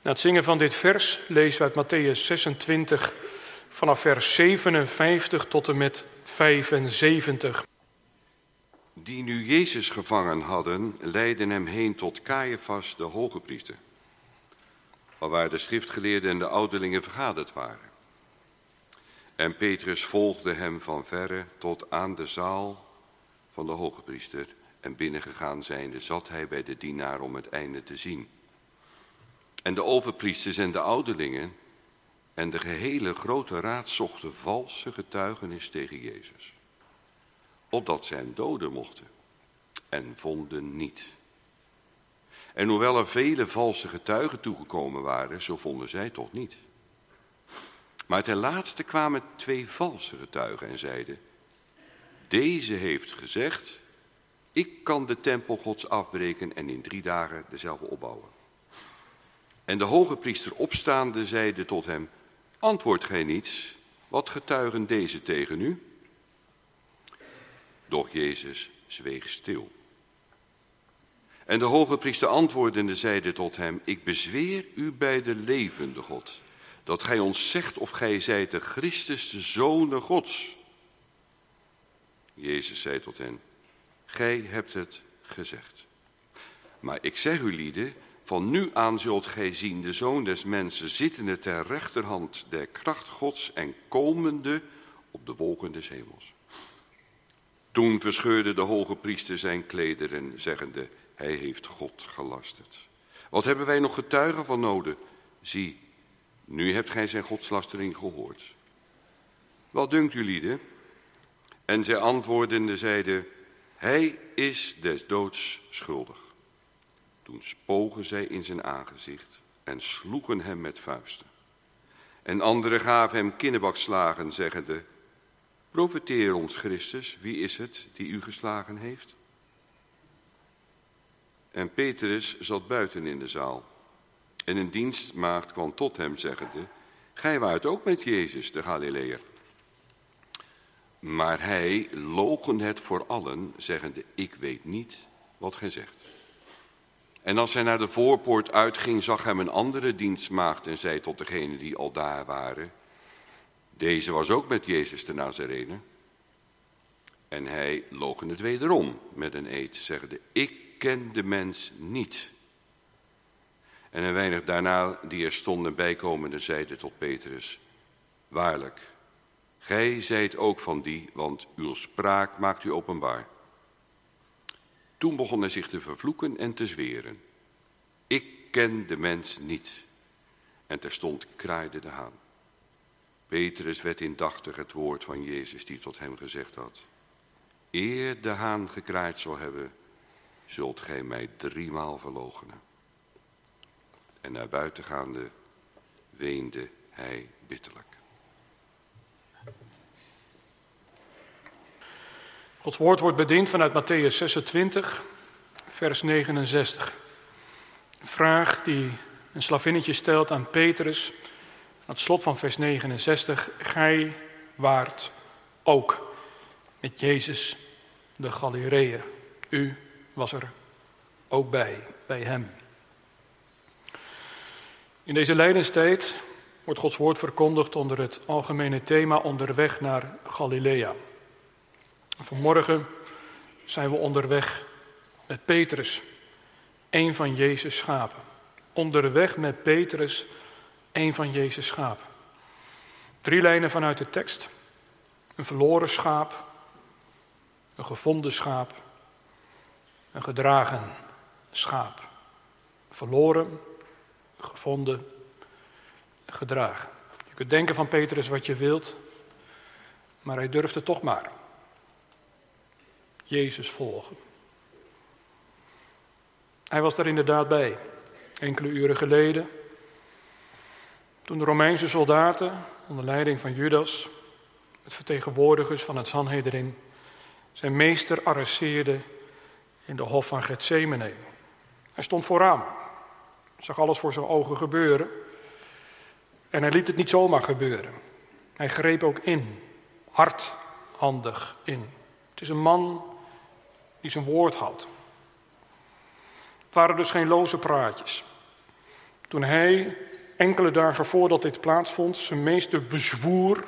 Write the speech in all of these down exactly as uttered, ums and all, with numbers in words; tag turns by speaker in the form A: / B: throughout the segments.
A: Na het zingen van dit vers lezen we uit Mattheüs zesentwintig vanaf vers zevenenvijftig tot en met vijfenzeventig.
B: Die nu Jezus gevangen hadden, leidden hem heen tot Caiaphas, de hoge priester, alwaar de schriftgeleerden en de ouderlingen vergaderd waren. En Petrus volgde hem van verre tot aan de zaal van de hoge priester, en binnengegaan zijnde zat hij bij de dienaar om het einde te zien. En de overpriesters en de ouderlingen en de gehele grote raad zochten valse getuigenis tegen Jezus, opdat zij hem doden mochten, en vonden niet. En hoewel er vele valse getuigen toegekomen waren, zo vonden zij toch niet. Maar ten laatste kwamen twee valse getuigen en zeiden: deze heeft gezegd, ik kan de tempel Gods afbreken en in drie dagen dezelfde opbouwen. En de hoge priester opstaande zeide tot hem: antwoordt gij niets, wat getuigen deze tegen u? Doch Jezus zweeg stil. En de hoge priester antwoordende zeide tot hem: ik bezweer u bij de levende God, dat gij ons zegt of gij zijt de Christus, de Zoon Gods. Jezus zei tot hen: gij hebt het gezegd. Maar ik zeg u lieden, van nu aan zult gij zien de Zoon des Mensen zittende ter rechterhand der kracht Gods en komende op de wolken des hemels. Toen verscheurde de hoge priester zijn klederen, zeggende: hij heeft God gelasterd. Wat hebben wij nog getuigen van nodig? Zie, nu hebt gij zijn godslastering gehoord. Wat dunkt u lieden? En zij antwoordende zeiden: hij is des doods schuldig. Toen spogen zij in zijn aangezicht en sloegen hem met vuisten. En anderen gaven hem kinnebakslagen, zeggende: profeteer ons, Christus, wie is het die u geslagen heeft? En Petrus zat buiten in de zaal. En een dienstmaagd kwam tot hem, zeggende: gij waart ook met Jezus de Galileër. Maar hij loochende het voor allen, zeggende: ik weet niet wat gij zegt. En als hij naar de voorpoort uitging, zag hem een andere dienstmaagd en zei tot degenen die al daar waren: deze was ook met Jezus de Nazarener. En hij loochende het wederom met een eed, zeggende: ik ken de mens niet. En een weinig daarna, die er stonden bijkomende, zeide tot Petrus: waarlijk, gij zijt ook van die, want uw spraak maakt u openbaar. Toen begon hij zich te vervloeken en te zweren: ik ken de mens niet. En terstond kraaide de haan. Petrus werd indachtig het woord van Jezus die tot hem gezegd had: eer de haan gekraaid zal hebben, zult gij mij driemaal verloochenen. En naar buiten gaande weende hij bitterlijk.
A: Gods woord wordt bediend vanuit Mattheüs zesentwintig, vers negenenzestig. Een vraag die een slavinnetje stelt aan Petrus. Aan het slot van vers negenenzestig. Gij waart ook met Jezus de Galileër. U was er ook bij, bij hem. In deze lijdenstijd wordt Gods woord verkondigd onder het algemene thema onderweg naar Galilea. Vanmorgen zijn we onderweg met Petrus, een van Jezus' schapen. Onderweg met Petrus, een van Jezus' schapen. Drie lijnen vanuit de tekst. Een verloren schaap, een gevonden schaap, een gedragen schaap. Verloren, gevonden, gedragen. Je kunt denken van Petrus wat je wilt, maar hij durfde toch maar. Jezus volgen. Hij was daar inderdaad bij, enkele uren geleden, toen de Romeinse soldaten onder leiding van Judas, met vertegenwoordigers van het Sanhedrin, zijn meester arresteerden in de hof van Getsemane. Hij stond vooraan, zag alles voor zijn ogen gebeuren en hij liet het niet zomaar gebeuren. Hij greep ook in, hardhandig in. Het is een man die zijn woord houdt. Het waren dus geen loze praatjes. Toen hij, enkele dagen voordat dit plaatsvond, zijn meester bezwoer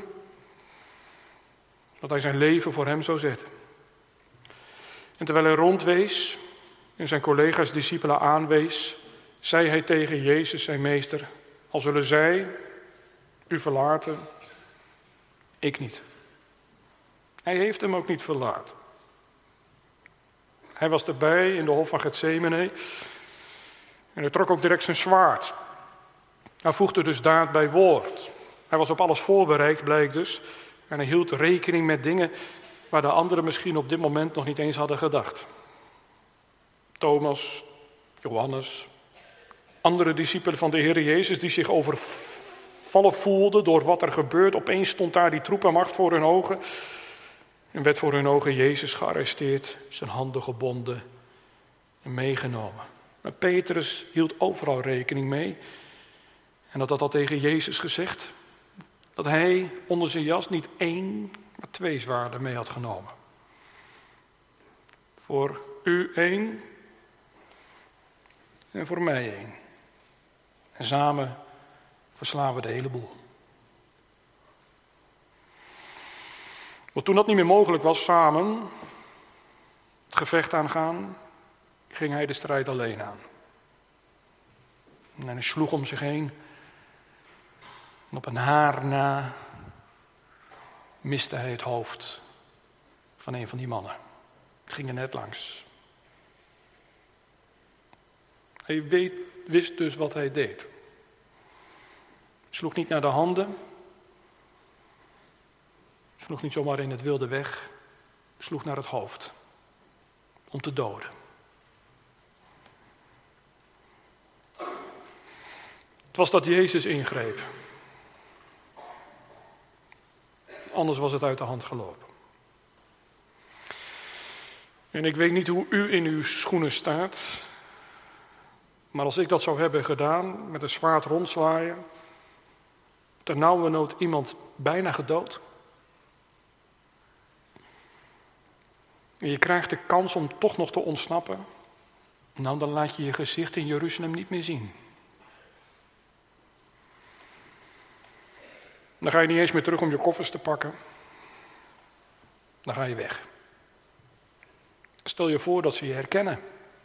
A: dat hij zijn leven voor hem zou zetten. En terwijl hij rondwees en zijn collega's, discipelen aanwees, zei hij tegen Jezus, zijn meester: al zullen zij u verlaten, ik niet. Hij heeft hem ook niet verlaten. Hij was erbij in de hof van Getsemane en hij trok ook direct zijn zwaard. Hij voegde dus daad bij woord. Hij was op alles voorbereid, blijkt dus. En hij hield rekening met dingen waar de anderen misschien op dit moment nog niet eens hadden gedacht. Thomas, Johannes, andere discipelen van de Heer Jezus die zich overvallen voelden door wat er gebeurt. Opeens stond daar die troepenmacht voor hun ogen en werd voor hun ogen Jezus gearresteerd, zijn handen gebonden en meegenomen. Maar Petrus hield overal rekening mee en dat had al tegen Jezus gezegd, dat hij onder zijn jas niet één, maar twee zwaarden mee had genomen. Voor u één en voor mij één. En samen verslaan we de hele boel. Maar toen dat niet meer mogelijk was, samen het gevecht aangaan, ging hij de strijd alleen aan. En hij sloeg om zich heen. En op een haar na miste hij het hoofd van een van die mannen. Het ging er net langs. Hij weet, wist dus wat hij deed. Sloeg niet naar de handen. Sloeg niet zomaar in het wilde weg. Sloeg naar het hoofd. Om te doden. Het was dat Jezus ingreep. Anders was het uit de hand gelopen. En ik weet niet hoe u in uw schoenen staat. Maar als ik dat zou hebben gedaan, met een zwaard rondzwaaien, ternauwernood iemand bijna gedood. En je krijgt de kans om toch nog te ontsnappen. Nou, dan laat je je gezicht in Jeruzalem niet meer zien. Dan ga je niet eens meer terug om je koffers te pakken. Dan ga je weg. Stel je voor dat ze je herkennen.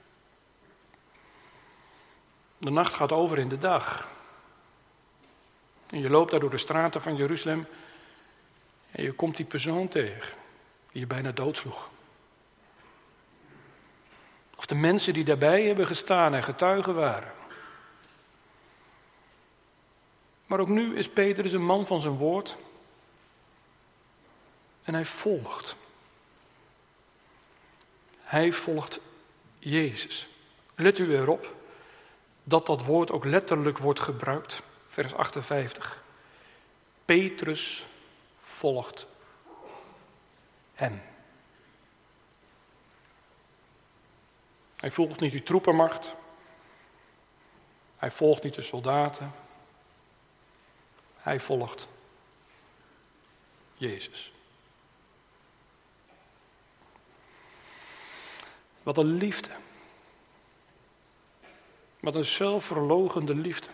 A: De nacht gaat over in de dag. En je loopt daar door de straten van Jeruzalem en je komt die persoon tegen die je bijna doodsloeg. Of de mensen die daarbij hebben gestaan en getuigen waren. Maar ook nu is Petrus een man van zijn woord. En hij volgt. Hij volgt Jezus. Let u erop dat dat woord ook letterlijk wordt gebruikt. Vers achtenvijftig. Petrus volgt hem. Hij volgt niet die troepenmacht. Hij volgt niet de soldaten. Hij volgt Jezus. Wat een liefde. Wat een zelfverloochende liefde.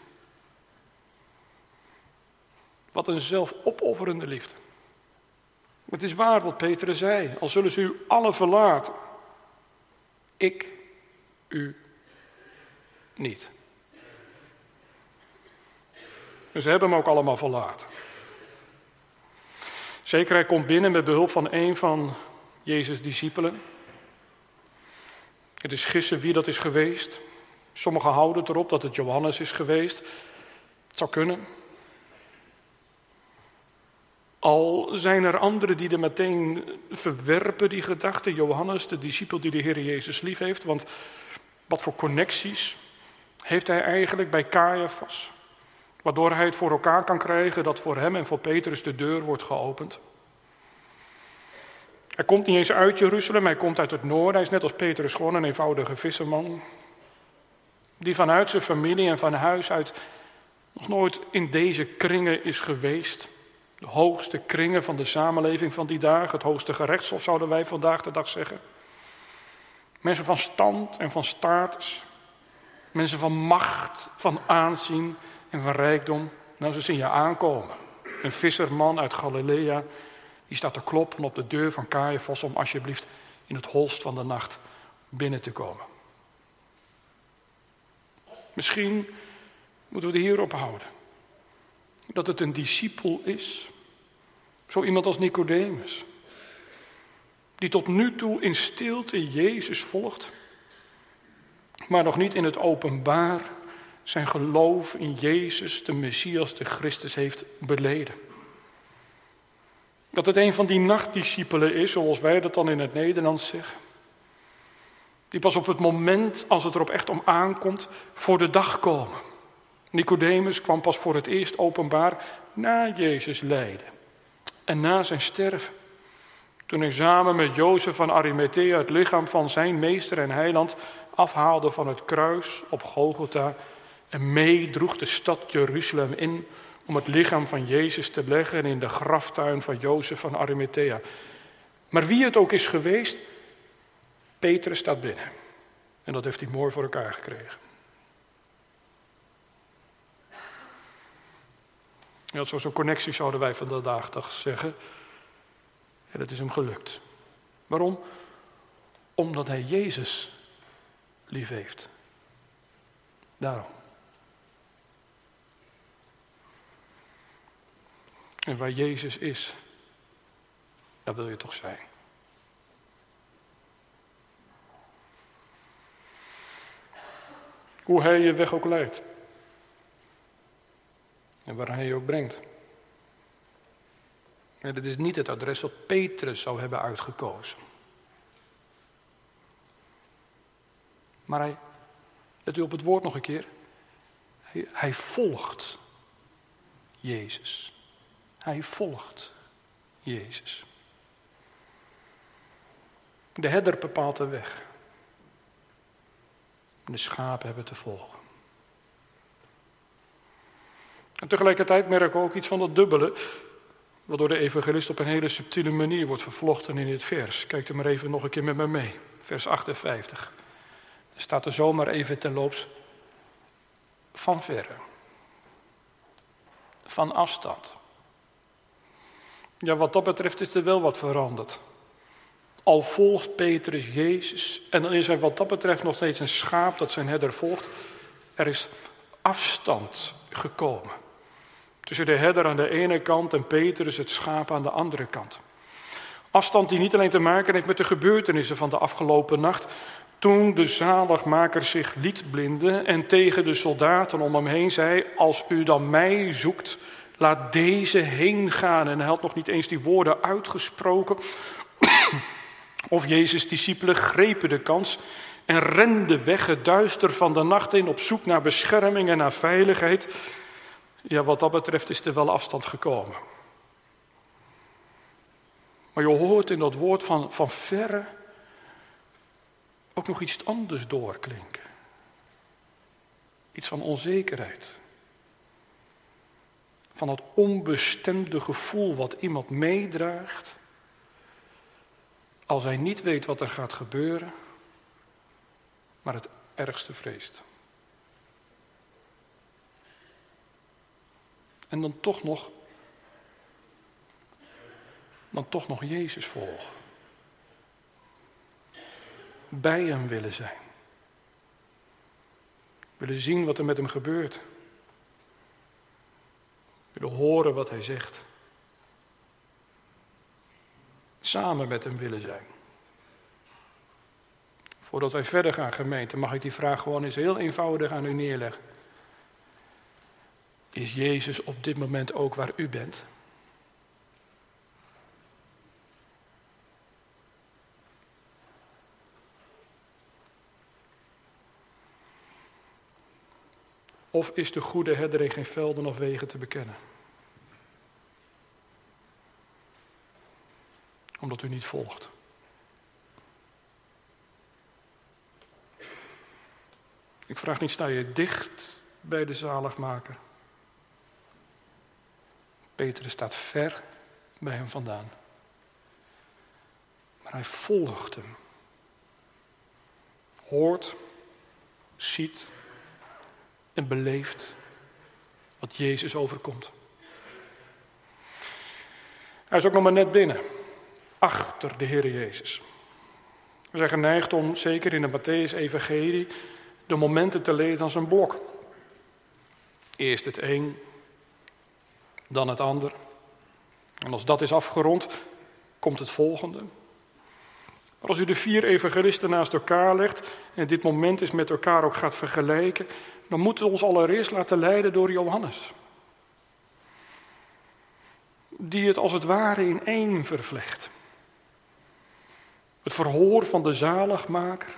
A: Wat een zelfopofferende liefde. Het is waar wat Petrus zei. Al zullen ze u allen verlaten. Ik u niet. En ze hebben hem ook allemaal verlaten. Zeker, hij komt binnen met behulp van een van Jezus' discipelen. Het is gissen wie dat is geweest. Sommigen houden het erop dat het Johannes is geweest. Het zou kunnen. Al zijn er anderen die er meteen verwerpen die gedachte. Johannes, de discipel die de Heer Jezus lief heeft. Want wat voor connecties heeft hij eigenlijk bij Caiaphas? Waardoor hij het voor elkaar kan krijgen dat voor hem en voor Petrus de deur wordt geopend. Hij komt niet eens uit Jeruzalem, hij komt uit het noorden. Hij is net als Petrus gewoon een eenvoudige visserman. Die vanuit zijn familie en van huis uit nog nooit in deze kringen is geweest. De hoogste kringen van de samenleving van die dagen. Het hoogste gerechtshof zouden wij vandaag de dag zeggen. Mensen van stand en van status. Mensen van macht, van aanzien en van rijkdom. Nou, ze zien je aankomen. Een visserman uit Galilea, die staat te kloppen op de deur van Caiaphas om alsjeblieft in het holst van de nacht binnen te komen. Misschien moeten we het hierop houden. Dat het een discipel is. Zo iemand als Nicodemus. Die tot nu toe in stilte Jezus volgt. Maar nog niet in het openbaar zijn geloof in Jezus, de Messias, de Christus, heeft beleden. Dat het een van die nachtdiscipelen is, zoals wij dat dan in het Nederlands zeggen. Die pas op het moment, als het erop echt om aankomt, voor de dag komen. Nicodemus kwam pas voor het eerst openbaar na Jezus lijden. En na zijn sterven. Toen hij samen met Jozef van Arimathea het lichaam van zijn meester en heiland afhaalde van het kruis op Golgotha en meedroeg de stad Jeruzalem in om het lichaam van Jezus te leggen in de graftuin van Jozef van Arimathea. Maar wie het ook is geweest, Petrus staat binnen. En dat heeft hij mooi voor elkaar gekregen. Ja, zo'n connectie zouden wij vandaag dag zeggen. En dat is hem gelukt. Waarom? Omdat hij Jezus lief heeft. Daarom. En waar Jezus is, daar wil je toch zijn. Hoe hij je weg ook leidt. En waar hij je ook brengt. En dit is niet het adres wat Petrus zou hebben uitgekozen. Maar hij, let u op het woord nog een keer. Hij, hij volgt Jezus. Hij volgt Jezus. De herder bepaalt de weg. De schapen hebben te volgen. En tegelijkertijd merken we ook iets van dat dubbele, wat door de evangelist op een hele subtiele manier wordt vervlochten in dit vers. Kijk er maar even nog een keer met me mee. Vers achtenvijftig. Er staat er zomaar even terloops van verre. Van afstand. Ja, wat dat betreft is er wel wat veranderd. Al volgt Petrus Jezus, en dan is hij wat dat betreft nog steeds een schaap dat zijn herder volgt. Er is afstand gekomen. Tussen de herder aan de ene kant en Petrus het schaap aan de andere kant. Afstand die niet alleen te maken heeft met de gebeurtenissen van de afgelopen nacht. Toen de zaligmaker zich liet blinden en tegen de soldaten om hem heen zei: als u dan mij zoekt, laat deze heen gaan. En hij had nog niet eens die woorden uitgesproken. Of Jezus' discipelen grepen de kans en renden weg het duister van de nacht in op zoek naar bescherming en naar veiligheid. Ja, wat dat betreft is er wel afstand gekomen. Maar je hoort in dat woord van, van verre ook nog iets anders doorklinken. Iets van onzekerheid. Van dat onbestemde gevoel wat iemand meedraagt als hij niet weet wat er gaat gebeuren, maar het ergste vreest. En dan toch nog, dan toch nog Jezus volgen. Bij hem willen zijn. Willen zien wat er met hem gebeurt. Willen horen wat hij zegt. Samen met hem willen zijn. Voordat wij verder gaan, gemeente, mag ik die vraag gewoon eens heel eenvoudig aan u neerleggen. Is Jezus op dit moment ook waar u bent? Of is de goede herder in geen velden of wegen te bekennen? Omdat u niet volgt. Ik vraag niet, sta je dicht bij de zaligmaker? Petrus staat ver bij hem vandaan. Maar hij volgt hem. Hoort, ziet en beleeft wat Jezus overkomt. Hij is ook nog maar net binnen, achter de Heer Jezus. We zijn geneigd om, zeker in de Mattheüs-evangelie, de momenten te lezen als een blok. Eerst het een, dan het ander. En als dat is afgerond, komt het volgende. Maar als u de vier evangelisten naast elkaar legt en dit moment eens met elkaar ook gaat vergelijken, dan moeten we ons allereerst laten leiden door Johannes. Die het als het ware in één vervlecht. Het verhoor van de zaligmaker.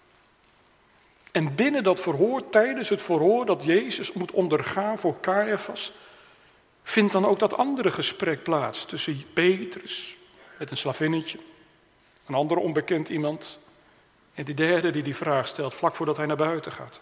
A: En binnen dat verhoor, tijdens het verhoor dat Jezus moet ondergaan voor Caiaphas, vindt dan ook dat andere gesprek plaats tussen Petrus met een slavinnetje, een andere onbekend iemand en die derde die die vraag stelt vlak voordat hij naar buiten gaat.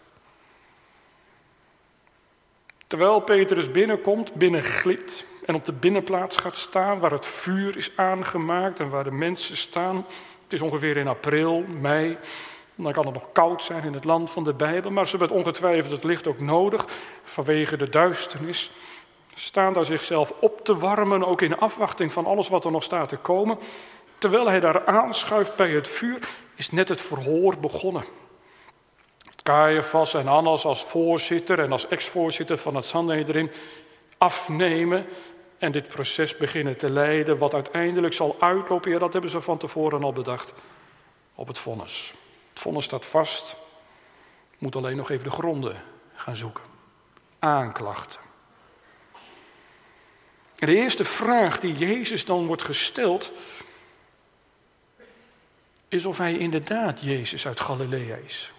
A: Terwijl Petrus binnenkomt, binnenglipt en op de binnenplaats gaat staan waar het vuur is aangemaakt en waar de mensen staan. Het is ongeveer in april, mei. Dan kan het nog koud zijn in het land van de Bijbel, maar ze hebben ongetwijfeld het licht ook nodig vanwege de duisternis. Staan daar zichzelf op te warmen, ook in afwachting van alles wat er nog staat te komen. Terwijl hij daar aanschuift bij het vuur, is net het verhoor begonnen. Caiaphas en Annas als voorzitter en als ex-voorzitter van het Sanhedrin afnemen en dit proces beginnen te leiden, wat uiteindelijk zal uitlopen, ja, dat hebben ze van tevoren al bedacht, op het vonnis. Het vonnis staat vast, moet alleen nog even de gronden gaan zoeken. Aanklachten. En de eerste vraag die Jezus dan wordt gesteld, is of hij inderdaad Jezus uit Galilea is.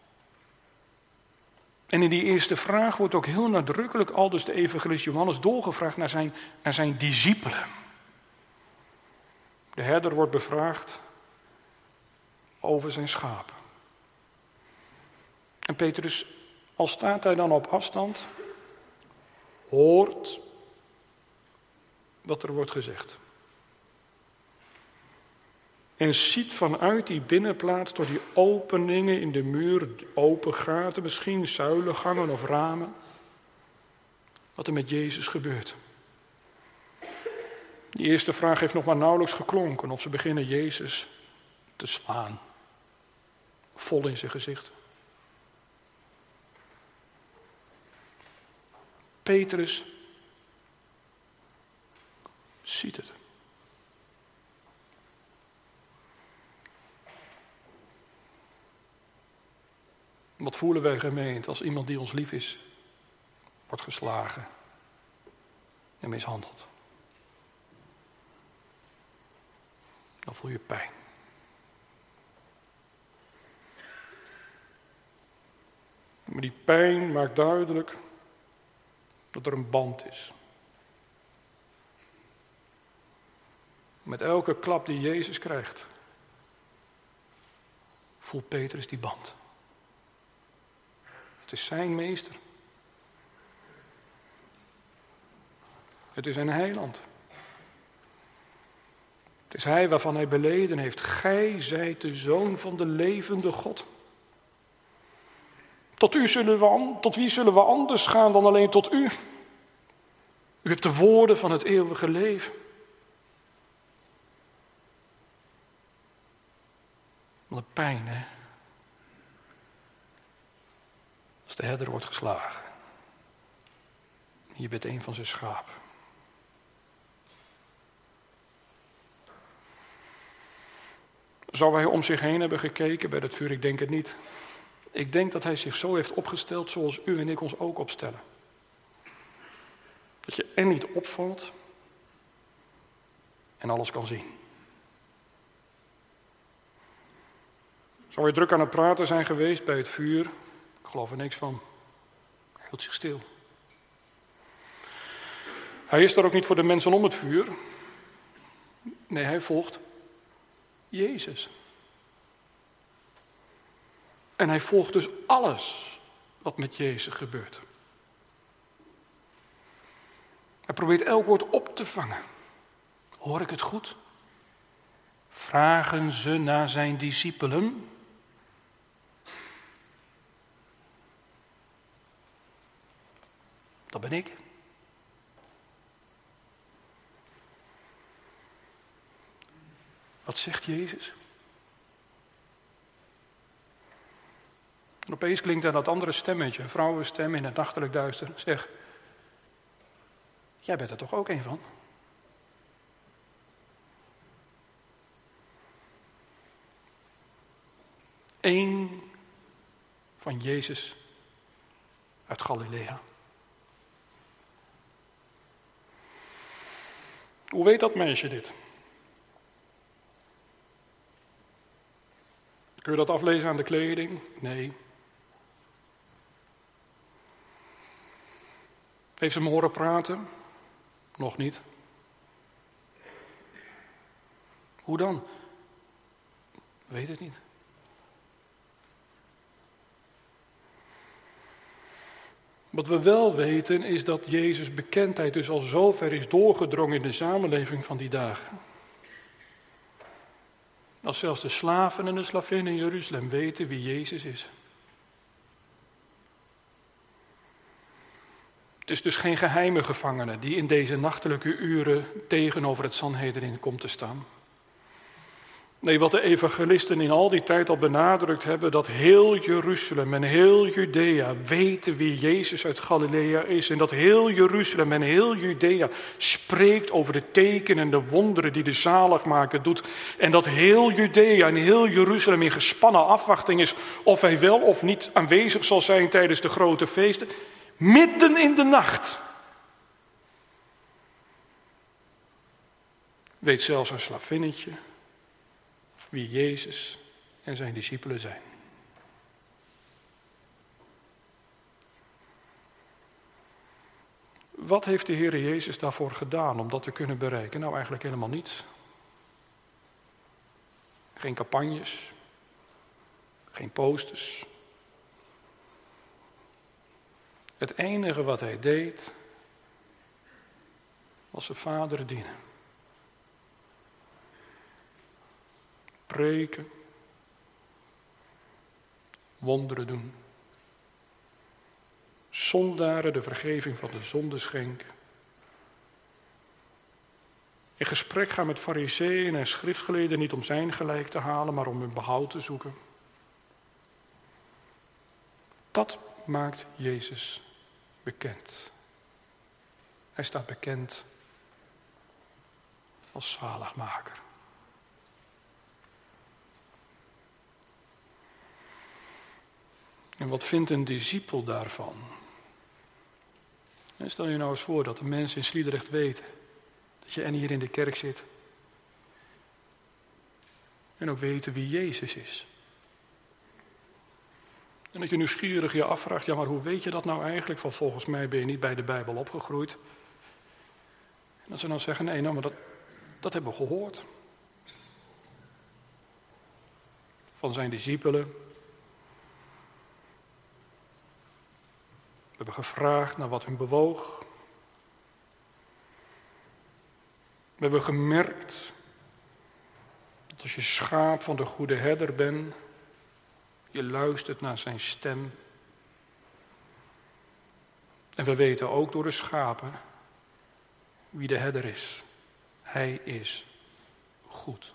A: En in die eerste vraag wordt ook heel nadrukkelijk al dus de evangelist Johannes doorgevraagd naar zijn, naar zijn discipelen. De herder wordt bevraagd over zijn schapen. En Petrus, al staat hij dan op afstand, hoort wat er wordt gezegd. En ziet vanuit die binnenplaats door die openingen in de muur, open gaten, misschien zuilengangen of ramen, wat er met Jezus gebeurt. Die eerste vraag heeft nog maar nauwelijks geklonken of ze beginnen Jezus te slaan. Vol in zijn gezicht. Petrus ziet het. Wat voelen wij gemeend als iemand die ons lief is, wordt geslagen en mishandeld? Dan voel je pijn. Maar die pijn maakt duidelijk dat er een band is. Met elke klap die Jezus krijgt, voelt Petrus die band. Het is zijn meester. Het is een heiland. Het is hij waarvan hij beleden heeft: gij zijt de zoon van de levende God. Tot, u zullen we, tot wie zullen we anders gaan dan alleen tot u? U hebt de woorden van het eeuwige leven. Wat een pijn, hè? Als de herder wordt geslagen. Je bent een van zijn schapen. Zou hij om zich heen hebben gekeken bij dat vuur? Ik denk het niet. Ik denk dat hij zich zo heeft opgesteld zoals u en ik ons ook opstellen. Dat je en niet opvalt en alles kan zien. Zou hij druk aan het praten zijn geweest bij het vuur? Ik geloof er niks van. Hij hield zich stil. Hij is daar ook niet voor de mensen om het vuur. Nee, hij volgt Jezus. En hij volgt dus alles wat met Jezus gebeurt. Hij probeert elk woord op te vangen. Hoor ik het goed? Vragen ze naar zijn discipelen? Dat ben ik. Wat zegt Jezus? En opeens klinkt er dat andere stemmetje, een vrouwenstem in het nachtelijk duister. Zeg, jij bent er toch ook een van? Eén van Jezus uit Galilea. Hoe weet dat meisje dit? Kun je dat aflezen aan de kleding? Nee. Heeft ze hem horen praten? Nog niet. Hoe dan? Weet het niet. Wat we wel weten is dat Jezus' bekendheid dus al zo ver is doorgedrongen in de samenleving van die dagen. Dat zelfs de slaven en de slavinnen in Jeruzalem weten wie Jezus is. Het is dus geen geheime gevangene die in deze nachtelijke uren tegenover het Sanhedrin komt te staan. Nee, wat de evangelisten in al die tijd al benadrukt hebben, dat heel Jeruzalem en heel Judea weten wie Jezus uit Galilea is. En dat heel Jeruzalem en heel Judea spreekt over de tekenen en de wonderen die de zaligmaker doet. En dat heel Judea en heel Jeruzalem in gespannen afwachting is of hij wel of niet aanwezig zal zijn tijdens de grote feesten. Midden in de nacht weet zelfs een slavinnetje wie Jezus en zijn discipelen zijn. Wat heeft de Heer Jezus daarvoor gedaan om dat te kunnen bereiken? Nou, eigenlijk helemaal niets. Geen campagnes, geen posters. Het enige wat hij deed, was zijn Vader dienen. Preken, wonderen doen, zondaren de vergeving van de zonde schenken, in gesprek gaan met fariseeën en schriftgeleerden niet om zijn gelijk te halen, maar om hun behoud te zoeken. Dat maakt Jezus bekend. Hij staat bekend als zaligmaker. En wat vindt een discipel daarvan? En stel je nou eens voor dat de mensen in Sliedrecht weten dat je en hier in de kerk zit. En ook weten wie Jezus is. En dat je nieuwsgierig je afvraagt, ja maar hoe weet je dat nou eigenlijk? Van volgens mij ben je niet bij de Bijbel opgegroeid. En dat ze dan zeggen, nee nou maar dat, dat hebben we gehoord. Van zijn discipelen. We hebben gevraagd naar wat hun bewoog. We hebben gemerkt dat als je schaap van de goede herder bent, je luistert naar zijn stem. En we weten ook door de schapen wie de herder is. Hij is goed.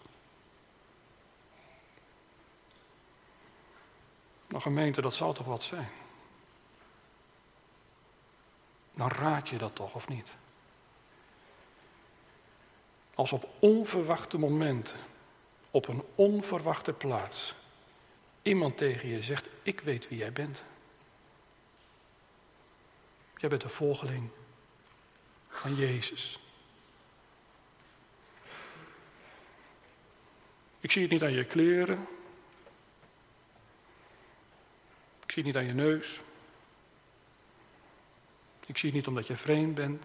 A: Nou gemeente, dat zou toch wat zijn? Dan raak je dat toch, of niet? Als op onverwachte momenten, op een onverwachte plaats, iemand tegen je zegt, ik weet wie jij bent. Jij bent een volgeling van Jezus. Ik zie het niet aan je kleren. Ik zie het niet aan je neus. Ik zie het niet omdat je vreemd bent.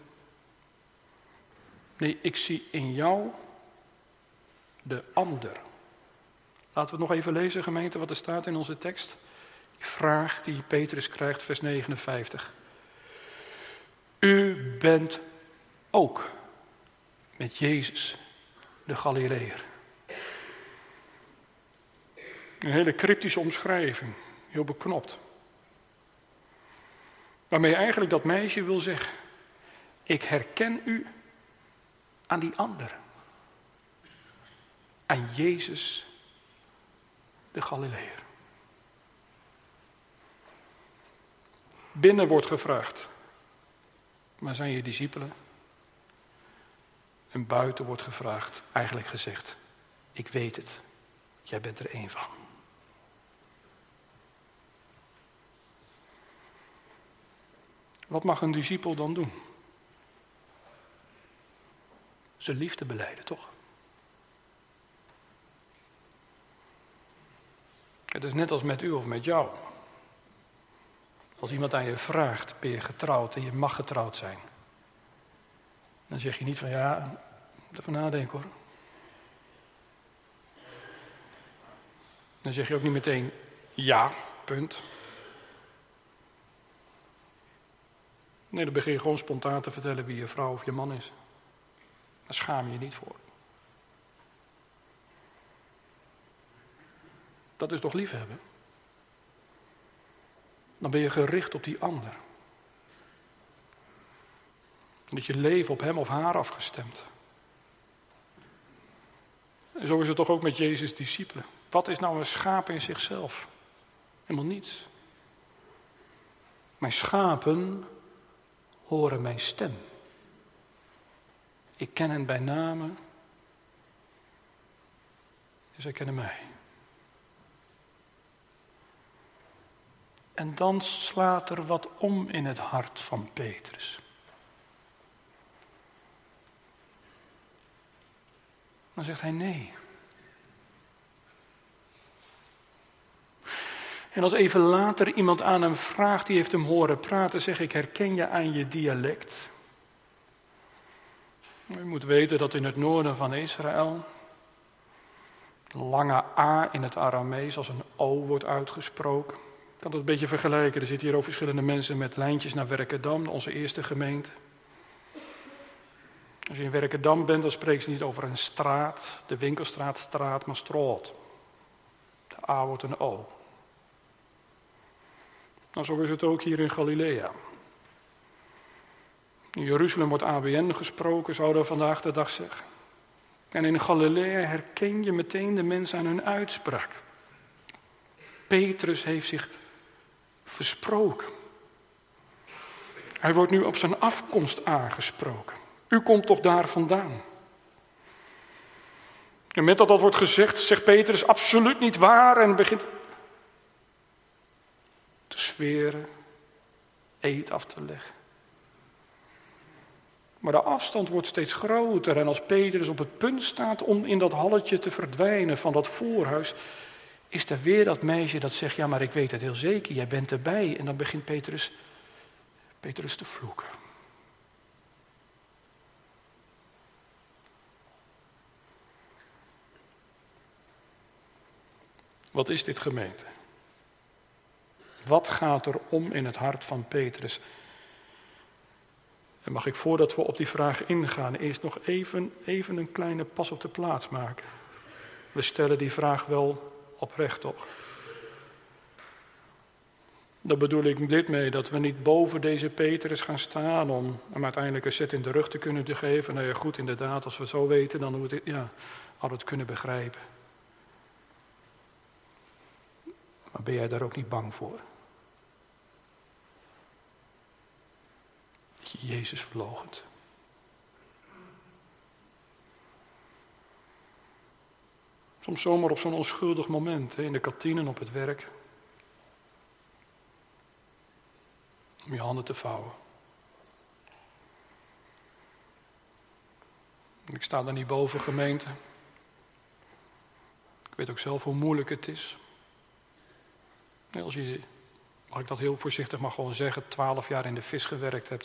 A: Nee, ik zie in jou de ander. Laten we het nog even lezen, gemeente, wat er staat in onze tekst. Die vraag die Petrus krijgt, vers negenenvijftig. U bent ook met Jezus, de Galileër. Een hele cryptische omschrijving, heel beknopt. Waarmee eigenlijk dat meisje wil zeggen, ik herken u aan die ander. Aan Jezus de Galileër. Binnen wordt gevraagd, waar zijn je discipelen? En buiten wordt gevraagd, eigenlijk gezegd, ik weet het, jij bent er één van. Wat mag een discipel dan doen? Zijn liefde belijden, toch? Het is net als met u of met jou. Als iemand aan je vraagt, ben je getrouwd en je mag getrouwd zijn. Dan zeg je niet van ja, even nadenken hoor. Dan zeg je ook niet meteen ja, punt. Nee, dan begin je gewoon spontaan te vertellen wie je vrouw of je man is. Daar schaam je je niet voor. Dat is toch liefhebben? Dan ben je gericht op die ander. Dat je leven op hem of haar afgestemd. En zo is het toch ook met Jezus' discipelen. Wat is nou een schaap in zichzelf? Helemaal niets. Mijn schapen horen mijn stem. Ik ken hen bij name. En zij kennen mij. En dan slaat er wat om in het hart van Petrus. Dan zegt hij nee. En als even later iemand aan hem vraagt, die heeft hem horen praten, zeg ik, herken je aan je dialect? U moet weten dat in het noorden van Israël de lange A in het Aramees als een O wordt uitgesproken. Ik kan dat een beetje vergelijken. Er zitten hier ook verschillende mensen met lijntjes naar Werkendam, onze eerste gemeente. Als je in Werkendam bent, dan spreekt ze niet over een straat, de winkelstraat, straat, maar straat. De A wordt een O. Nou, zo is het ook hier in Galilea. In Jeruzalem wordt A B N gesproken, zouden we vandaag de dag zeggen. En in Galilea herken je meteen de mensen aan hun uitspraak. Petrus heeft zich versproken. Hij wordt nu op zijn afkomst aangesproken. U komt toch daar vandaan? En met dat dat wordt gezegd, zegt Petrus absoluut niet waar en begint te zweren, eed af te leggen. Maar de afstand wordt steeds groter en als Petrus op het punt staat om in dat halletje te verdwijnen van dat voorhuis, is er weer dat meisje dat zegt, ja maar ik weet het heel zeker, jij bent erbij. En dan begint Petrus, Petrus te vloeken. Wat is dit, gemeente? Wat gaat er om in het hart van Petrus? En mag ik voordat we op die vraag ingaan, eerst nog even, even een kleine pas op de plaats maken. We stellen die vraag wel oprecht, toch? Daar bedoel ik dit mee, dat we niet boven deze Petrus gaan staan om hem uiteindelijk een zet in de rug te kunnen te geven. Nou ja, goed, inderdaad, als we het zo weten, dan moet het, ja, hadden we het kunnen begrijpen. Maar ben jij daar ook niet bang voor? Dat je Jezus verloochent. Soms zomaar op zo'n onschuldig moment, hè, in de kantine, op het werk. Om je handen te vouwen. En ik sta daar niet boven, gemeente. Ik weet ook zelf hoe moeilijk het is. Als je, mag ik dat heel voorzichtig maar gewoon zeggen, twaalf jaar in de vis gewerkt hebt.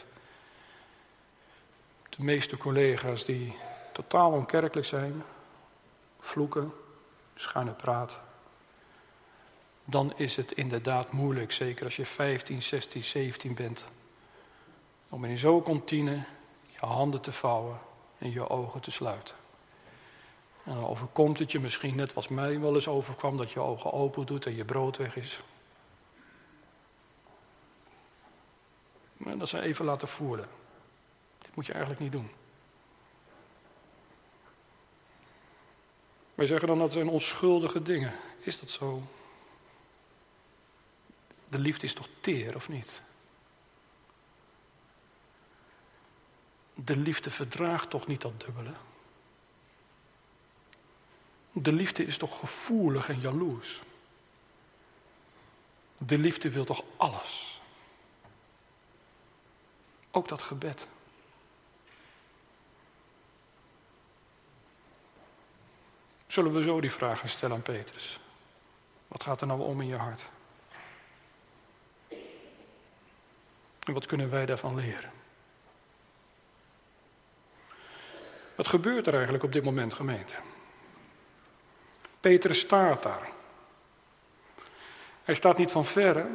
A: De meeste collega's die totaal onkerkelijk zijn, vloeken, schuine praat. Dan is het inderdaad moeilijk, zeker als je vijftien, zestien, zeventien bent. Om in zo'n kantine je handen te vouwen en je ogen te sluiten. En dan overkomt het je misschien net als mij wel eens overkwam, dat je ogen open doet en je brood weg is. En dat ze even laten voelen. Dit moet je eigenlijk niet doen. Wij zeggen dan dat zijn onschuldige dingen. Is dat zo? De liefde is toch teer, of niet? De liefde verdraagt toch niet dat dubbele? De liefde is toch gevoelig en jaloers? De liefde wil toch alles? Ook dat gebed. Zullen we zo die vragen stellen aan Petrus? Wat gaat er nou om in je hart? En wat kunnen wij daarvan leren? Wat gebeurt er eigenlijk op dit moment, gemeente? Petrus staat daar. Hij staat niet van verre.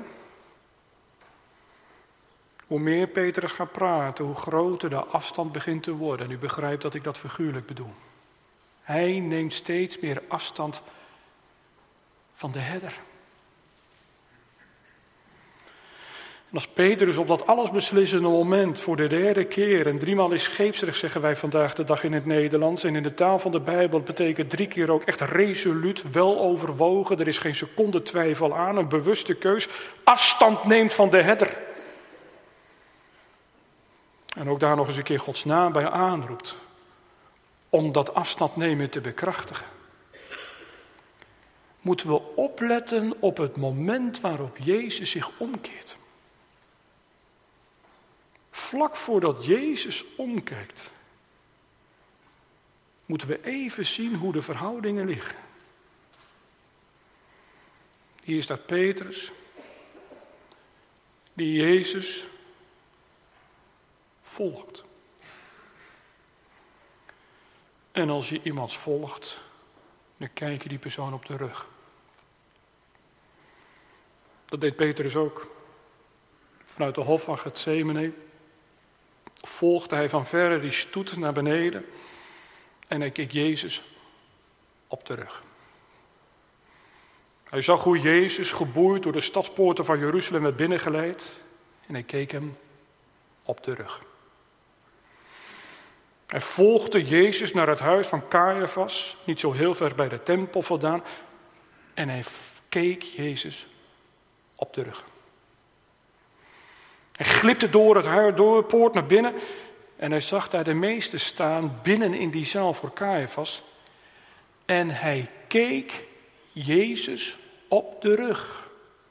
A: Hoe meer Petrus gaat praten, hoe groter de afstand begint te worden. En u begrijpt dat ik dat figuurlijk bedoel. Hij neemt steeds meer afstand van de herder. En als Petrus op dat allesbeslissende moment voor de derde keer, en driemaal is scheepsrecht, zeggen wij vandaag de dag in het Nederlands, en in de taal van de Bijbel betekent drie keer ook echt resoluut, wel overwogen, er is geen seconde twijfel aan, een bewuste keus, afstand neemt van de herder. En ook daar nog eens een keer Gods naam bij aanroept, om dat afstand nemen te bekrachtigen. Moeten we opletten op het moment waarop Jezus zich omkeert. Vlak voordat Jezus omkijkt, moeten we even zien hoe de verhoudingen liggen. Hier staat Petrus, die Jezus volgt. En als je iemand volgt, dan kijk je die persoon op de rug. Dat deed Petrus ook. Vanuit de hof van Getsemane volgde hij van verre die stoet naar beneden en hij keek Jezus op de rug. Hij zag hoe Jezus geboeid door de stadspoorten van Jeruzalem werd binnengeleid en hij keek hem op de rug. Hij volgde Jezus naar het huis van Caiaphas, niet zo heel ver bij de tempel vandaan, en hij keek Jezus op de rug. Hij glipte door het huis, door de poort naar binnen en hij zag daar de meesten staan binnen in die zaal voor Caiaphas. En hij keek Jezus op de rug.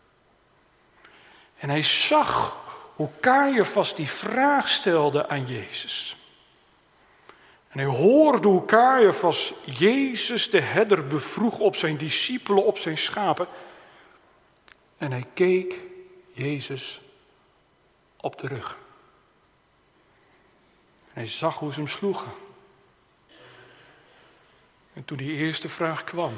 A: En hij zag hoe Caiaphas die vraag stelde aan Jezus. En hij hoorde hoe Caiaphas Jezus de herder bevroeg op zijn discipelen, op zijn schapen. En hij keek Jezus op de rug. En hij zag hoe ze hem sloegen. En toen die eerste vraag kwam,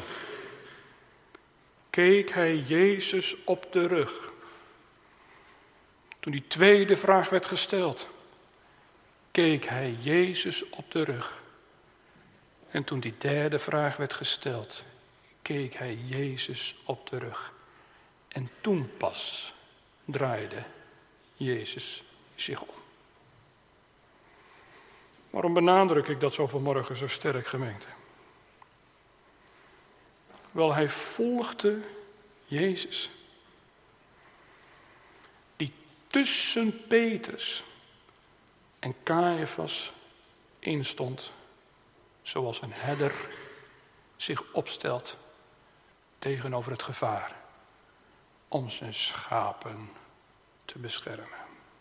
A: keek hij Jezus op de rug. Toen die tweede vraag werd gesteld, keek hij Jezus op de rug. En toen die derde vraag werd gesteld, keek hij Jezus op de rug. En toen pas draaide Jezus zich om. Waarom benadruk ik dat zo vanmorgen zo sterk, gemeente? Wel, hij volgde Jezus. Die tussen Petrus en Caiaphas instond, zoals een herder zich opstelt tegenover het gevaar om zijn schapen te beschermen.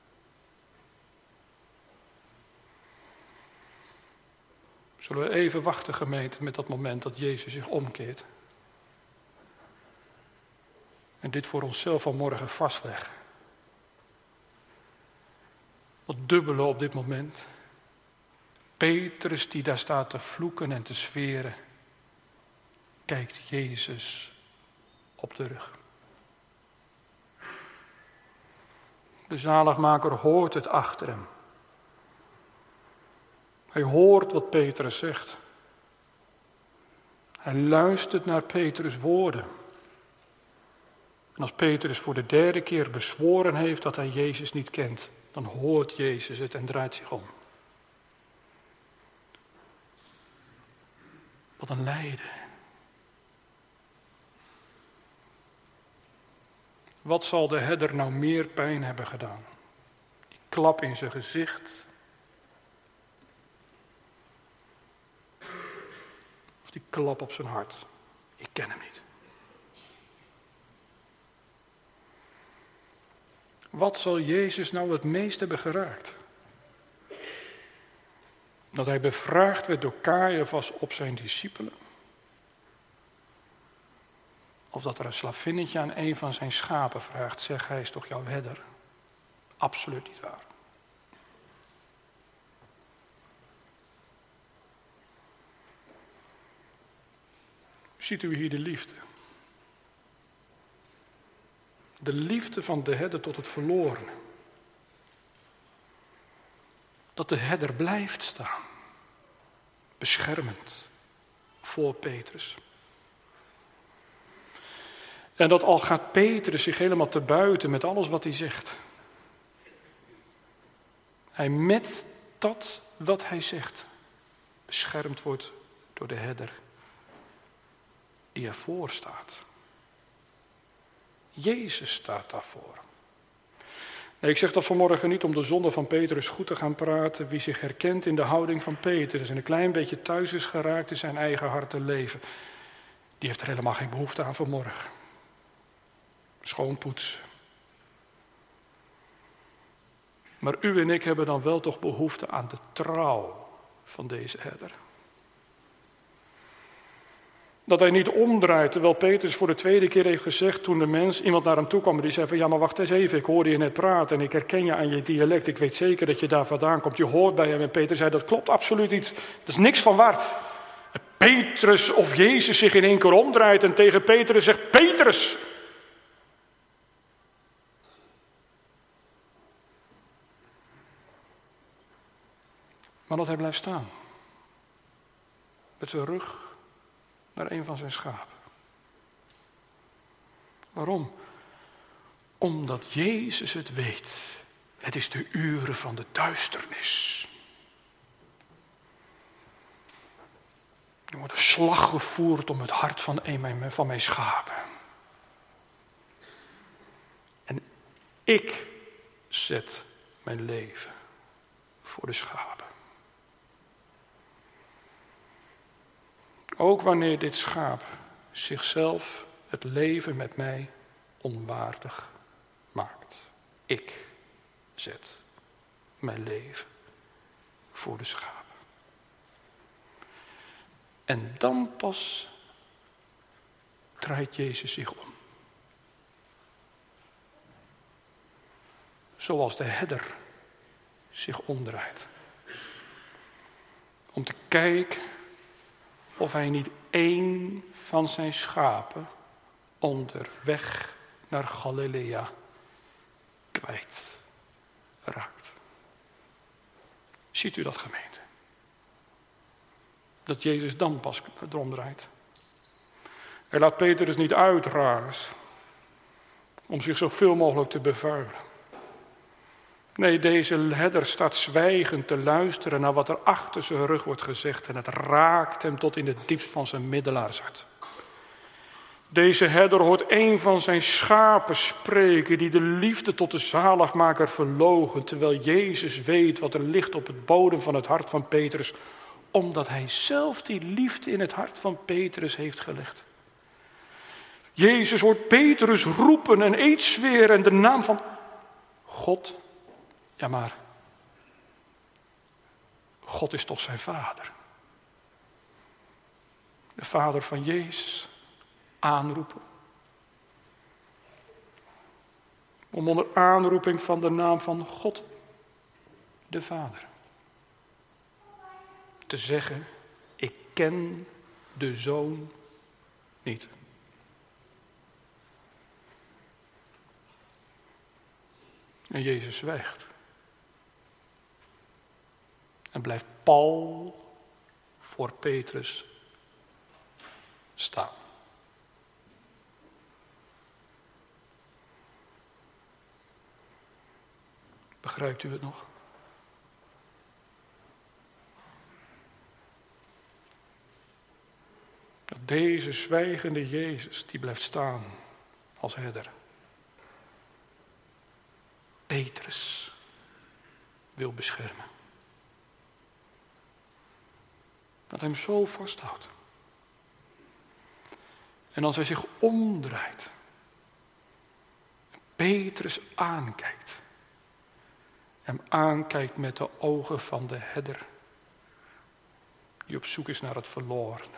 A: Zullen we even wachten, gemeente, met dat moment dat Jezus zich omkeert? En dit voor onszelf vanmorgen vastleggen. Wat dubbele op dit moment. Petrus die daar staat te vloeken en te zweren, kijkt Jezus op de rug. De zaligmaker hoort het achter hem. Hij hoort wat Petrus zegt. Hij luistert naar Petrus' woorden. En als Petrus voor de derde keer bezworen heeft dat hij Jezus niet kent, dan hoort Jezus het en draait zich om. Wat een lijden. Wat zal de herder nou meer pijn hebben gedaan? Die klap in zijn gezicht. Of die klap op zijn hart. Ik ken hem niet. Wat zal Jezus nou het meest hebben geraakt? Dat hij bevraagd werd door Caiaphas op zijn discipelen? Of dat er een slavinnetje aan een van zijn schapen vraagt, zeg, hij is toch jouw herder? Absoluut niet waar. Ziet u hier de liefde? De liefde van de herder tot het verlorene. Dat de herder blijft staan, beschermend voor Petrus. En dat al gaat Petrus zich helemaal te buiten met alles wat hij zegt. Hij met dat wat hij zegt beschermd wordt door de herder die ervoor staat. Jezus staat daarvoor. Nee, ik zeg dat vanmorgen niet om de zonde van Petrus goed te gaan praten. Wie zich herkent in de houding van Petrus en een klein beetje thuis is geraakt in zijn eigen hart te leven, die heeft er helemaal geen behoefte aan vanmorgen. Schoonpoetsen. Maar u en ik hebben dan wel toch behoefte aan de trouw van deze herder. Dat hij niet omdraait, terwijl Petrus voor de tweede keer heeft gezegd, toen de mens, iemand naar hem toe kwam, die zei van, ja maar wacht eens even, ik hoorde je net praten en ik herken je aan je dialect, ik weet zeker dat je daar vandaan komt, je hoort bij hem. En Petrus zei, dat klopt absoluut niet, dat is niks van waar. Petrus of Jezus zich in één keer omdraait en tegen Petrus zegt, Petrus! Maar dat hij blijft staan, met zijn rug naar een van zijn schapen. Waarom? Omdat Jezus het weet. Het is de uren van de duisternis. Er wordt een slag gevoerd om het hart van een van mijn schapen. En ik zet mijn leven voor de schapen. Ook wanneer dit schaap zichzelf het leven met mij onwaardig maakt. Ik zet mijn leven voor de schapen. En dan pas draait Jezus zich om. Zoals de herder zich omdraait. Om te kijken of hij niet één van zijn schapen onderweg naar Galilea kwijt raakt. Ziet u dat, gemeente? Dat Jezus dan pas erom draait. Hij laat Petrus niet uitrazen om zich zoveel mogelijk te bevuilen. Nee, deze herder staat zwijgend te luisteren naar wat er achter zijn rug wordt gezegd. En het raakt hem tot in het diepst van zijn middelaarshart. Deze herder hoort een van zijn schapen spreken die de liefde tot de zaligmaker verloochent. Terwijl Jezus weet wat er ligt op het bodem van het hart van Petrus. Omdat hij zelf die liefde in het hart van Petrus heeft gelegd. Jezus hoort Petrus roepen en eet zweren en de naam van God. Ja, maar God is toch zijn vader? De vader van Jezus aanroepen. Om onder aanroeping van de naam van God, de Vader, te zeggen, ik ken de Zoon niet. En Jezus zwijgt. En blijft pal voor Petrus staan. Begrijpt u het nog? Deze zwijgende Jezus, die blijft staan als herder. Petrus wil beschermen. Dat hem zo vasthoudt. En als hij zich omdraait, Petrus aankijkt, hem aankijkt met de ogen van de herder, die op zoek is naar het verlorene.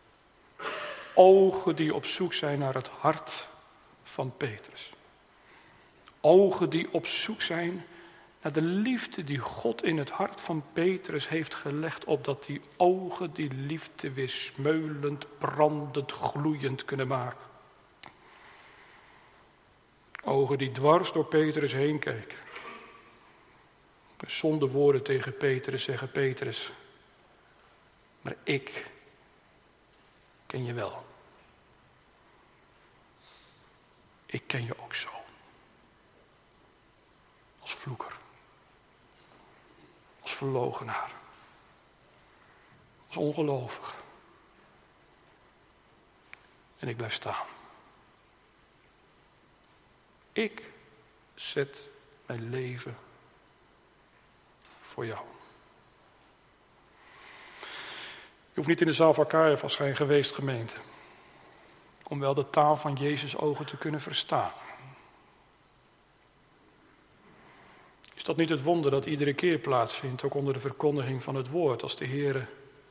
A: Ogen die op zoek zijn naar het hart van Petrus. Ogen die op zoek zijn naar de liefde die God in het hart van Petrus heeft gelegd, opdat die ogen die liefde weer smeulend, brandend, gloeiend kunnen maken. Ogen die dwars door Petrus heen kijken. Zonder woorden tegen Petrus zeggen: Petrus, maar ik ken je wel. Ik ken je ook zo. Als vloeker. Als verloochenaar. Als ongelovig. En ik blijf staan. Ik zet mijn leven voor jou. Je hoeft niet in de zaal van Caiaphas zijn geweest, gemeente, om wel de taal van Jezus' ogen te kunnen verstaan. Is dat niet het wonder dat iedere keer plaatsvindt, ook onder de verkondiging van het woord, als de Heer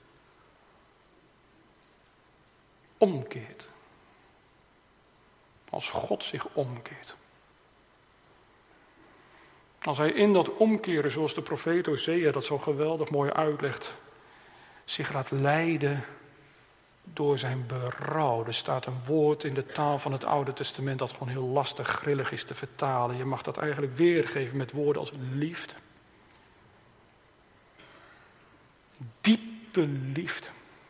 A: omkeert? Als God zich omkeert. Als hij in dat omkeren, zoals de profeet Hosea dat zo geweldig mooi uitlegt, zich laat leiden door zijn berouw. Er staat een woord in de taal van het Oude Testament dat gewoon heel lastig, grillig is te vertalen. Je mag dat eigenlijk weergeven met woorden als liefde. Diepe liefde.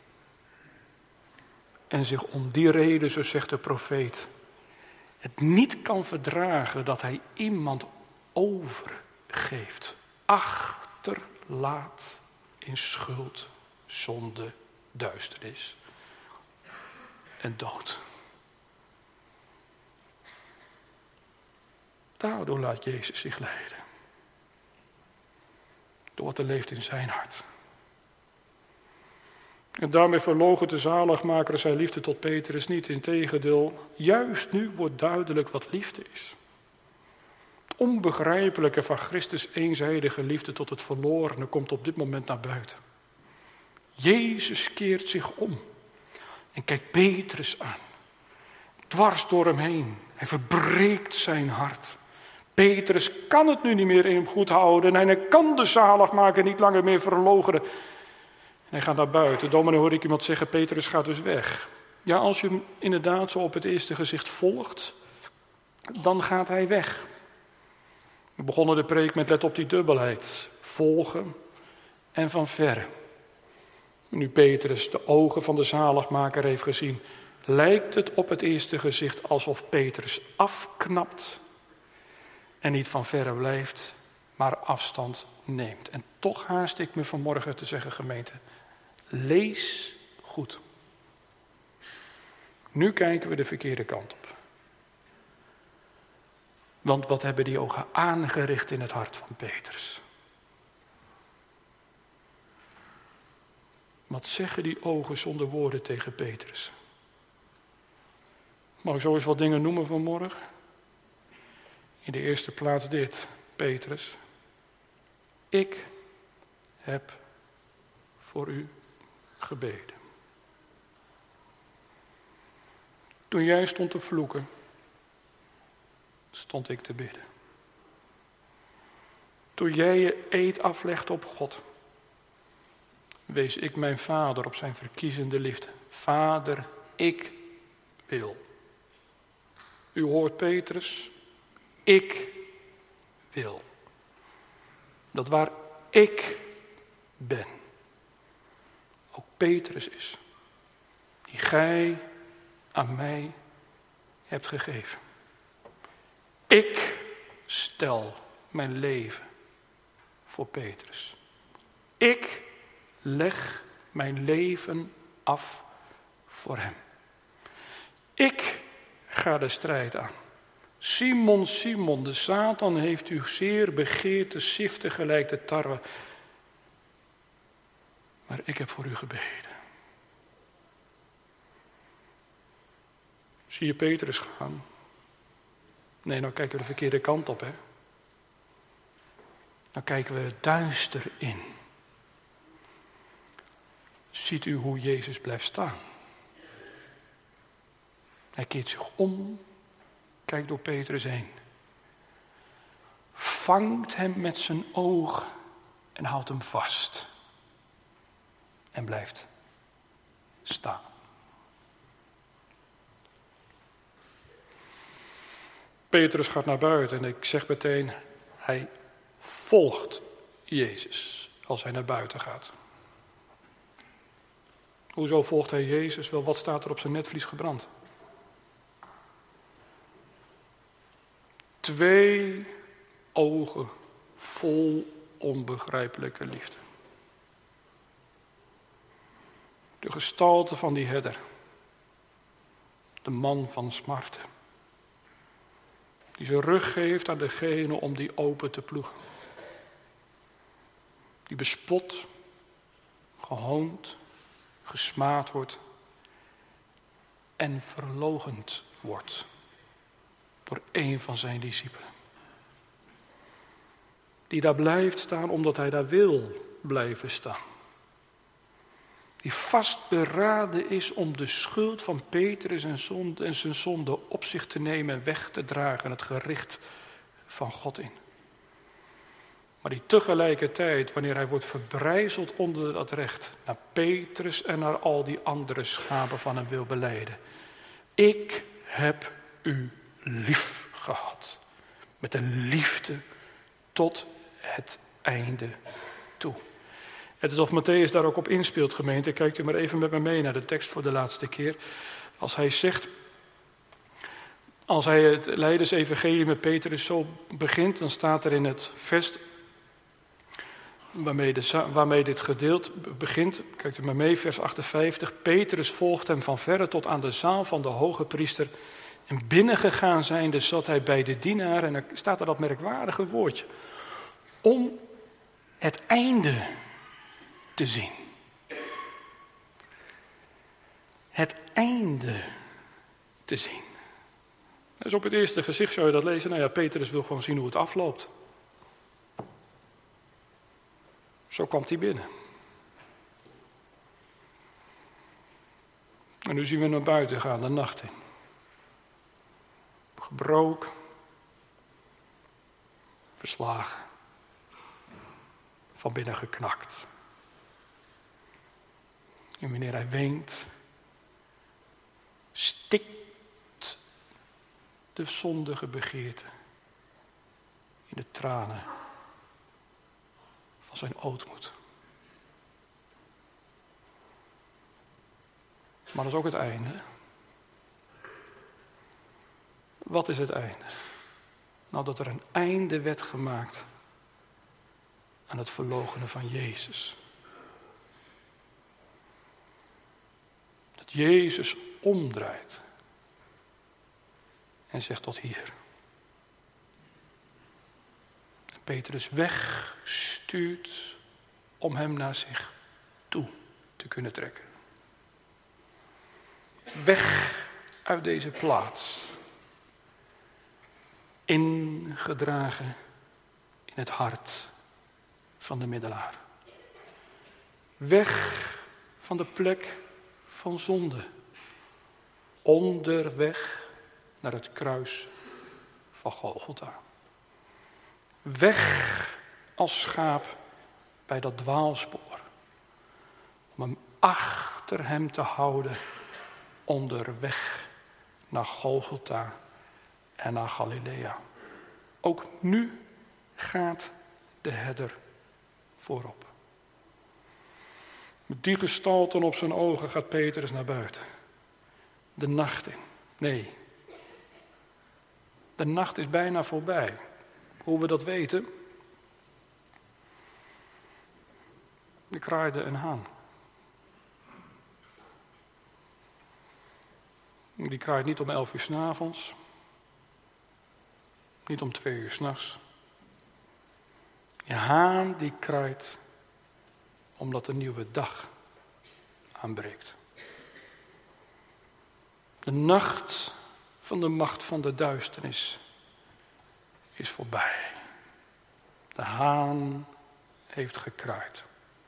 A: En zich om die reden, zo zegt de profeet, het niet kan verdragen dat hij iemand overgeeft, achterlaat in schuld, zonde, duisternis en dood. Daardoor laat Jezus zich leiden. Door wat er leeft in zijn hart. En daarmee verloochent de zaligmaker zijn liefde tot Petrus niet. Integendeel, juist nu wordt duidelijk wat liefde is. Het onbegrijpelijke van Christus' eenzijdige liefde tot het verlorene komt op dit moment naar buiten. Jezus keert zich om en kijkt Petrus aan. Dwars door hem heen. Hij verbreekt zijn hart. Petrus kan het nu niet meer in hem goed houden en hij kan de zaligmaker niet langer meer verloochenen. En hij gaat naar buiten. Dominee hoor ik iemand zeggen, Petrus gaat dus weg. Ja, als je hem inderdaad zo op het eerste gezicht volgt, dan gaat hij weg. We begonnen de preek met let op die dubbelheid. Volgen en van verre. Nu Petrus de ogen van de zaligmaker heeft gezien, lijkt het op het eerste gezicht alsof Petrus afknapt en niet van verre blijft, maar afstand neemt. En toch haast ik me vanmorgen te zeggen, gemeente, lees goed. Nu kijken we de verkeerde kant op. Want wat hebben die ogen aangericht in het hart van Petrus? Wat zeggen die ogen zonder woorden tegen Petrus? Mag ik zo eens wat dingen noemen vanmorgen? In de eerste plaats dit, Petrus. Ik heb voor u gebeden. Toen jij stond te vloeken, stond ik te bidden. Toen jij je eed aflegde op God, wees ik mijn vader op zijn verkiezende liefde. Vader, ik wil. U hoort Petrus, ik wil. Dat waar ik ben, ook Petrus is, die gij aan mij hebt gegeven. Ik stel mijn leven voor Petrus. Ik leg mijn leven af voor hem. Ik ga de strijd aan. Simon, Simon, de Satan heeft u zeer begeerd te siften gelijk de tarwe. Maar ik heb voor u gebeden. Zie je Petrus gaan? Nee, nou kijken we de verkeerde kant op, hè. Nou kijken we duister in. Ziet u hoe Jezus blijft staan? Hij keert zich om, kijkt door Petrus heen. Vangt hem met zijn oog en houdt hem vast. En blijft staan. Petrus gaat naar buiten en ik zeg meteen, hij volgt Jezus als hij naar buiten gaat. Hoezo volgt hij Jezus? Wel, wat staat er op zijn netvlies gebrand? Twee ogen vol onbegrijpelijke liefde. De gestalte van die herder. De man van smarten. Die zijn rug geeft aan degene om die open te ploegen. Die bespot, gehoond, gesmaad wordt en verloochend wordt door een van zijn discipelen. Die daar blijft staan omdat hij daar wil blijven staan. Die vastberaden is om de schuld van Petrus en, zonde, en zijn zonde op zich te nemen en weg te dragen het gericht van God in. Maar die tegelijkertijd, wanneer hij wordt verbrijzeld onder dat recht, naar Petrus en naar al die andere schapen van hem wil belijden. Ik heb u lief gehad. Met een liefde tot het einde toe. Het is of Matthäus daar ook op inspeelt, gemeente. Kijkt u maar even met me mee naar de tekst voor de laatste keer. Als hij zegt, als hij het Lijdensevangelie met Petrus zo begint, dan staat er in het vers waarmee, de, waarmee dit gedeelte begint. Kijkt u maar mee, vers achtenvijftig. Petrus volgt hem van verre tot aan de zaal van de hoge priester. En binnengegaan zijnde zat hij bij de dienaar. En dan staat er dat merkwaardige woordje. Om het einde te zien. Het einde te zien. Dus op het eerste gezicht zou je dat lezen. Nou ja, Petrus wil gewoon zien hoe het afloopt. Zo kwam hij binnen. En nu zien we naar buiten gaan, de nacht in. Gebroken. Verslagen. Van binnen geknakt. En wanneer hij weent, stikt de zondige begeerte in de tranen van zijn ootmoed. Maar dat is ook het einde. Wat is het einde? Nou, dat er een einde werd gemaakt aan het verloochenen van Jezus. Dat Jezus omdraait en zegt tot hier. En Petrus wegstuurt om hem naar zich toe te kunnen trekken. Weg uit deze plaats. Ingedragen in het hart van de middelaar. Weg van de plek van zonde. Onderweg naar het kruis van Golgotha. Weg als schaap bij dat dwaalspoor. Om hem achter hem te houden onderweg naar Golgotha en naar Galilea. Ook nu gaat de herder voorop. Met die gestalten op zijn ogen gaat Petrus naar buiten. De nacht in. Nee. De nacht is bijna voorbij. Hoe we dat weten? er kraaide een haan. Die kraait niet om elf uur 's avonds, niet om twee uur 's nachts. Die haan die kraait omdat een nieuwe dag aanbreekt. De nacht van de macht van de duisternis is voorbij. De haan heeft gekraaid.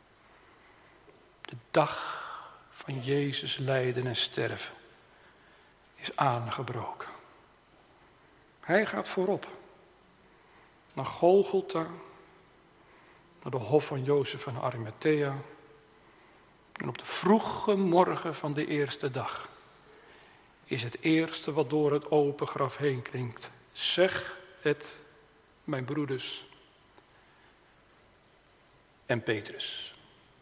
A: De dag van Jezus lijden en sterven is aangebroken. Hij gaat voorop naar Golgotha, naar de hof van Jozef van Arimathea. En op de vroege morgen van de eerste dag is het eerste wat door het open graf heen klinkt: zeg het, mijn broeders en Petrus,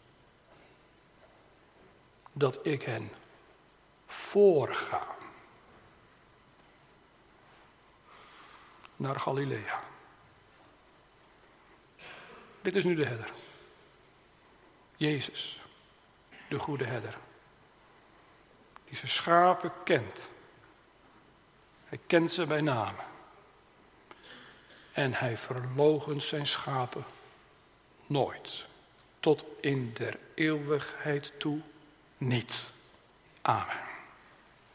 A: dat ik hen voorga naar Galilea. Dit is nu de herder. Jezus, de goede herder. Die zijn schapen kent. Hij kent ze bij naam. En hij verloochent zijn schapen nooit. Tot in der eeuwigheid toe niet. Amen.